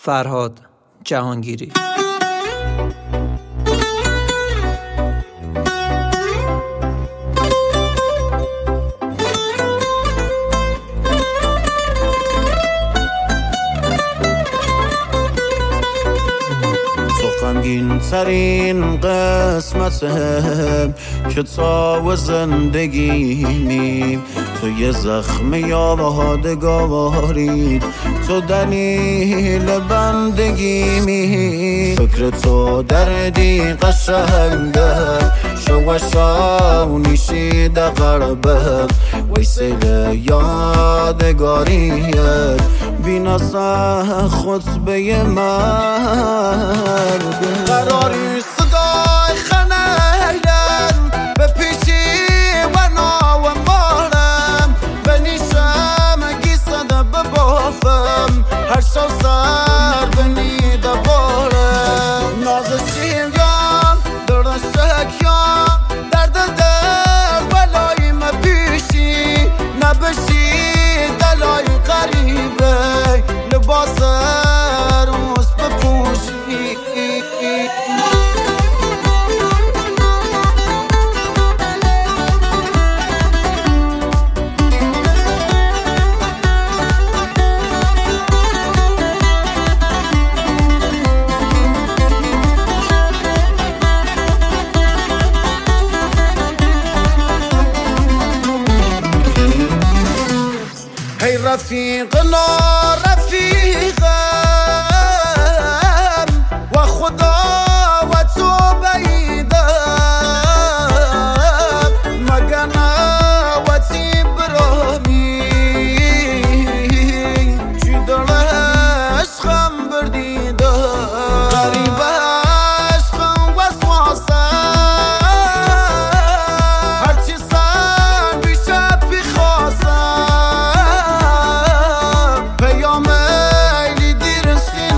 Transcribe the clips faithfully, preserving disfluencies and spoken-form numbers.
فرهاد جهانگیری. غمگین ترین قسمته کتاب زندگیمی، تو یه زخم یادگاری، تو دلیل بندگیمی. فکر تو دردی قشنگه شوشانی شیده غربه، ویسیل یادگاریه بیناسه خطبه من. قراری صدای خنیدن به پیشی و ناو مارم، به نیشم گیسده ببافم هر شو سر به نیده بارم. نازشیم یام درشک یام درد دل بلای ما پیشی نبشی دلای غریبه لباس روز بپوشی. هی رفیقنا رفیقم و خدا و تو بعیدم، مگنه و تی برامی چی در عشقم بردیدم. غریب عشقم وسواسم هرچی سر بیشه بخواستم، پیام ایلی دیر سین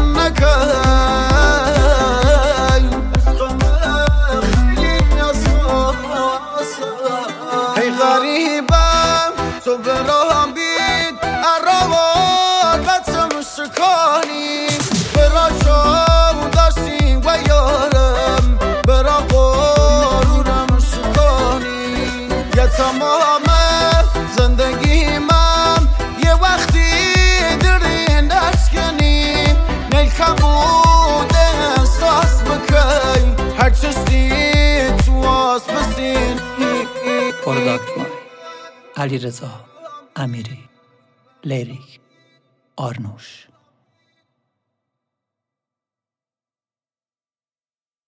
نکن عشقم خیلی اساسم. ای غریبم تو برام بید اروان بچم شکانی، برا چون داشتیم و یارم برا غرورم شکانی. یه تمام زندگی من یه وقتی درین اشکنی، نیل کبود احساس بکن هر چشتی تو آس بسین. پروداکت بای علیرضا امیری، لیریک آرنوش.